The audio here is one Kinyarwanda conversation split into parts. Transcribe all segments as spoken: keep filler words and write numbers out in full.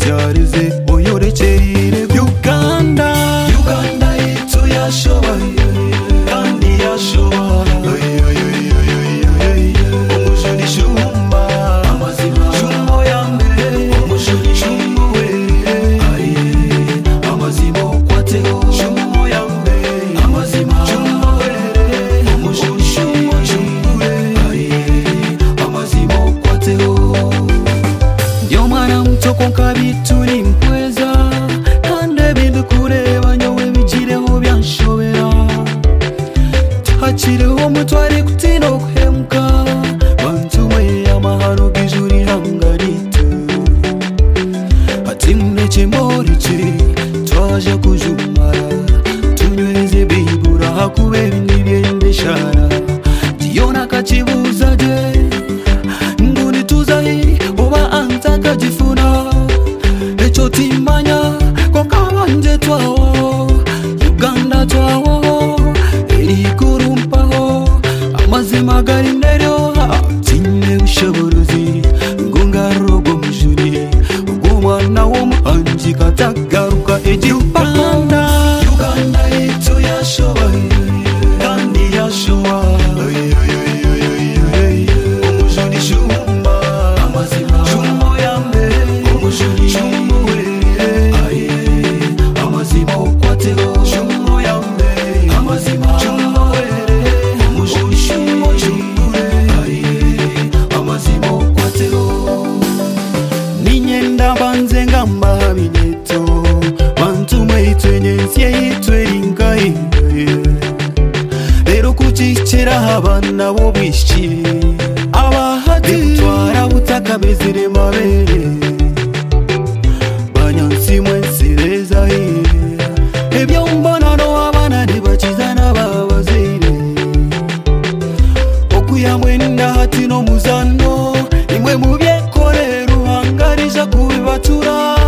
byarize uyorekere Uganda Uganda itu yashoboye kandi yashoboye umujuri shumba amazima shumbo yambe umujuri shumbo we amazima kwateo shumbo yambe amazima shumbo we umujuri shumbo shumbo we amazima kwateo ndio mwana mtoko nkabituri mpweza kande bindu kureba nyowe bigireho byanshobera hakireho mutware kutino kuhemuka bantuwe amahano bw'ijuri hangarite ati mureke mborice twaje kujumara tunyweze bibura hakubera n'ibyendeshara diona kakibuza je nguni tuzahi oba anta kajifuna echo timanya kwa kabanje twawo Uganda twawo erikurumpaho amazima gari neryo tinne ushoborozi ngongarogo mujuri ugomwana w'umuhanzi katagaruka Uganda Uganda itu yashoboye kandi yashoboye umujuri shumba amazima shumbo yambe umujuri shumbo we amazima kwateo shumbo yambe amazima shumbo we umujuri shumbo shumbo we amazima kwateo ninyenda banze ngamba habineto bantu mwitwenye nsiye yitweringaye rero kucicira abana bo bwishi abahati twara butaka bezire mabere banyansi mwensereza ebyo mbona no abana ntibakizana babazire okuyamwenda hati no muzano imwe mu byekorera uhangarija kubibatura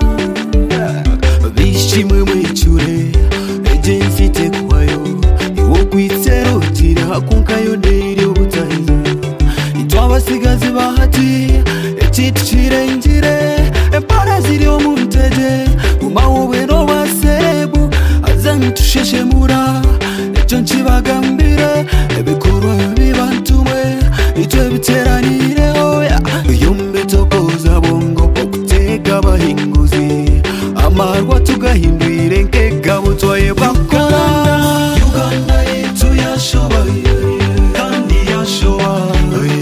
bishimwe mwicure ejensi kwayo iwo kwitsero tira hakunkayo deire ubutahiza itwabasigazi bahati ekitu kirengire empara ziri omuntege umawobe no baserebu azantusheshemura ekyo nkibagambire ebikorwa bibantumwe itwe biteranireho yombe tokoza bongo okutega abahinguzi amarwa tugahindwire nk'egabo twaye bakora Uganda itu yashoboye kandi yashoboye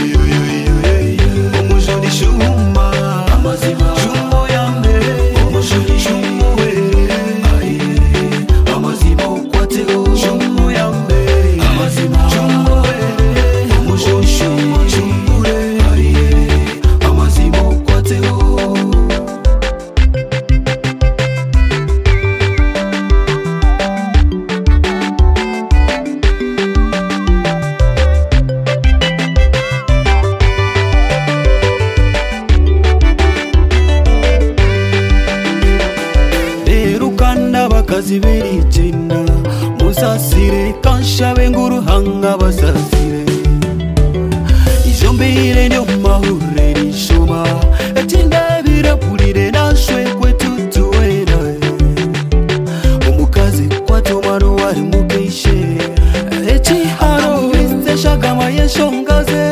umujuri shumba amazima shumbo yambe umujuri shumbo we amazima kwateo shumbo yambe amazima shumbo we umujuri shumbo shumbo we amazima kwateo bakazi berigenda musasire kanshabe nguruhanga basasire ijo mbire nyo mahure rishoma etinda birapurire nashwe kwetutuwera umukazi kwatomano wari mukeishe eti haro viste shagama yeshongaze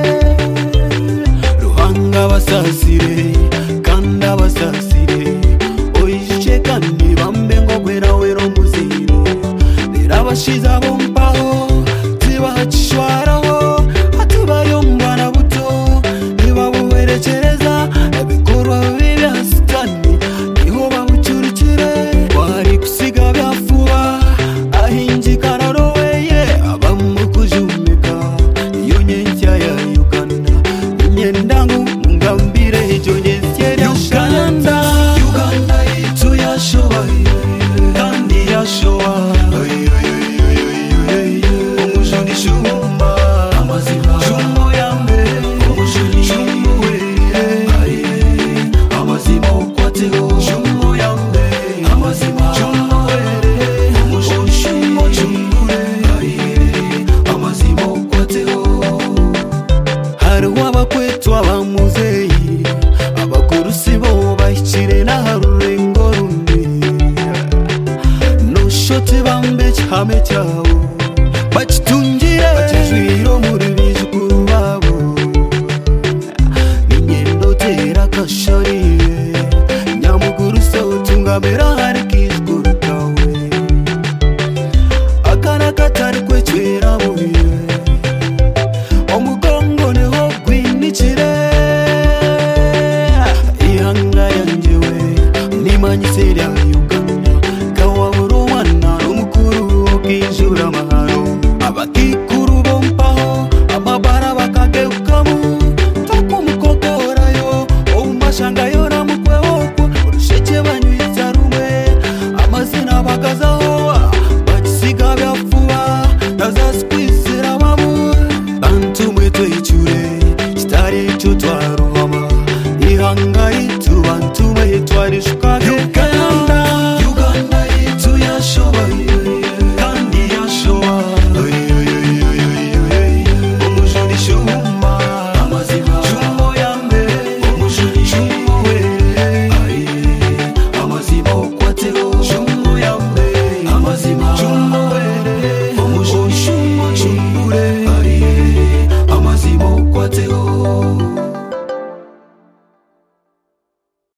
ruhanga basasire kanda basasire oishe kandi bambengo kwera wero muzire birabashiza bompaho tibahachishwaraho atubayombana buto nibabuherekereza ebikorwa bibi hasitani niho babucurikire wari kusiga byafuba ahingikana roweye abamukujumika iyo nyenkya ya Uganda inyendangu ngambire hijo nyensyeri Uganda Uganda itu yashoboye kandi yashoboye umujuri shumba amazima shumbo yambe umujuri shumbo we amazima kwateo shumbo yambe amazima shumbo we umujuri shumbo shumbo we amazima kwateo hari wabakwetu abamuzeyi abakurusi bo bahi mahame cyawo bakitungire bakijwiro muri bijukuru babo n'ingendo tera kashari nyamuguru so tungamera hari